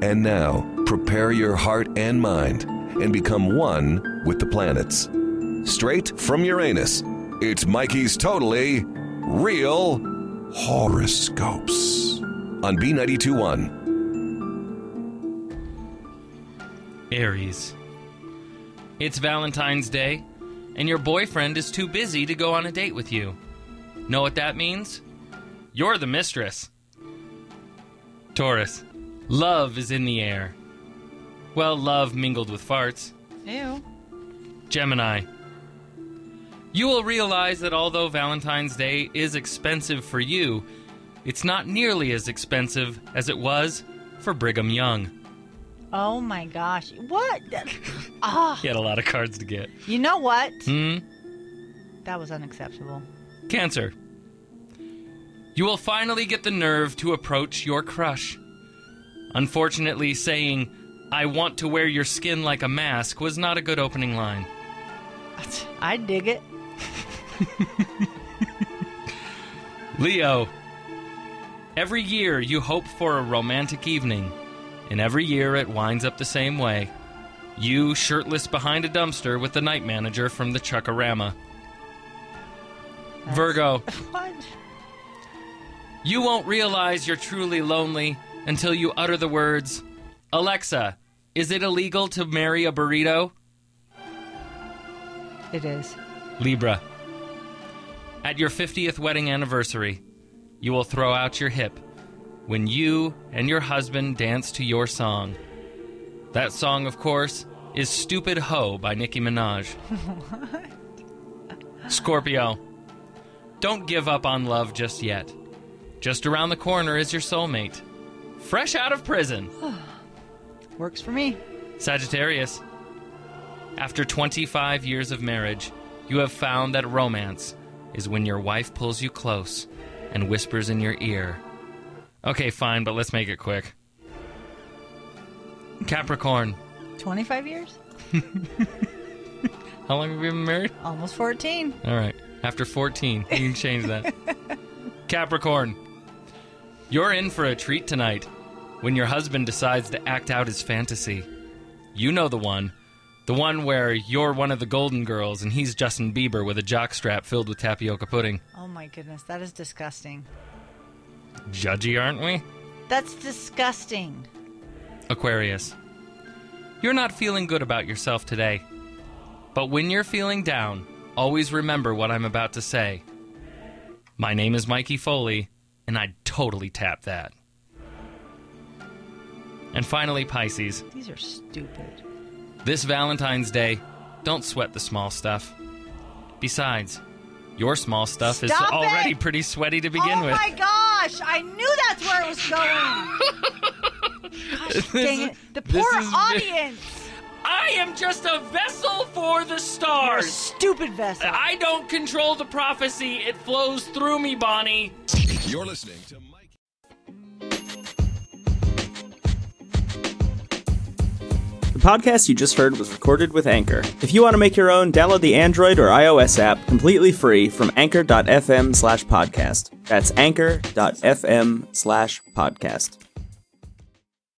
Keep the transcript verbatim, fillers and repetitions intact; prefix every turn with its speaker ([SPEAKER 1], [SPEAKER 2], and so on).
[SPEAKER 1] And now, prepare your heart and mind and become one with the planets. Straight from Uranus, it's Mikey's Totally Real Horoscopes on B ninety-two point one.
[SPEAKER 2] Aries. It's Valentine's Day, and your boyfriend is too busy to go on a date with you. Know what that means? You're the mistress. Taurus. Love is in the air. Well, love mingled with farts.
[SPEAKER 3] Ew.
[SPEAKER 2] Gemini. You will realize that although Valentine's Day is expensive for you, it's not nearly as expensive as it was for Brigham Young.
[SPEAKER 3] Oh my gosh. What? Ah.
[SPEAKER 2] He had a lot of cards to get.
[SPEAKER 3] You know what?
[SPEAKER 2] Hmm?
[SPEAKER 3] That was unacceptable.
[SPEAKER 2] Cancer. You will finally get the nerve to approach your crush. Unfortunately, saying, "I want to wear your skin like a mask" was not a good opening line.
[SPEAKER 3] I dig it.
[SPEAKER 2] Leo. Every year you hope for a romantic evening, and every year it winds up the same way. You shirtless behind a dumpster with the night manager from the Chuckarama.
[SPEAKER 3] That's...
[SPEAKER 2] Virgo.
[SPEAKER 3] What?
[SPEAKER 2] You won't realize you're truly lonely until you utter the words, "Alexa, is it illegal to marry a burrito?"
[SPEAKER 3] It is.
[SPEAKER 2] Libra. At your fiftieth wedding anniversary, you will throw out your hip when you and your husband dance to your song. That song, of course, is Stupid Ho by Nicki Minaj.
[SPEAKER 3] What?
[SPEAKER 2] Scorpio. Don't give up on love just yet. Just around the corner is your soulmate. Fresh out of prison.
[SPEAKER 3] Works for me.
[SPEAKER 2] Sagittarius. After twenty-five years of marriage, you have found that romance is when your wife pulls you close and whispers in your ear. Okay, fine, but let's make it quick. Capricorn.
[SPEAKER 3] twenty-five years?
[SPEAKER 2] How long have we been married?
[SPEAKER 3] Almost fourteen.
[SPEAKER 2] All right. After fourteen, you can change that. Capricorn. You're in for a treat tonight when your husband decides to act out his fantasy. You know the one. The one where you're one of the Golden Girls and he's Justin Bieber with a jockstrap filled with tapioca pudding.
[SPEAKER 3] Oh my goodness, that is disgusting.
[SPEAKER 2] Judgy, aren't we?
[SPEAKER 3] That's disgusting.
[SPEAKER 2] Aquarius. You're not feeling good about yourself today. But when you're feeling down, always remember what I'm about to say. My name is Mikey Foley, and I'd totally tap that. And finally, Pisces.
[SPEAKER 3] These are stupid.
[SPEAKER 2] This Valentine's Day, don't sweat the small stuff. Besides, your small stuff
[SPEAKER 3] Stop
[SPEAKER 2] is
[SPEAKER 3] it!
[SPEAKER 2] already pretty sweaty to begin
[SPEAKER 3] oh
[SPEAKER 2] with.
[SPEAKER 3] Oh my gosh! I knew that's where it was going! Gosh dang it. The poor
[SPEAKER 2] is,
[SPEAKER 3] audience!
[SPEAKER 2] I am just a vessel for the stars!
[SPEAKER 3] You're a stupid vessel.
[SPEAKER 2] I don't control the prophecy. It flows through me, Bonnie.
[SPEAKER 1] You're listening to Mike.
[SPEAKER 4] The podcast you just heard was recorded with Anchor. If you want to make your own, download the Android or iOS app completely free from anchor.fm slash podcast. That's anchor.fm slash podcast.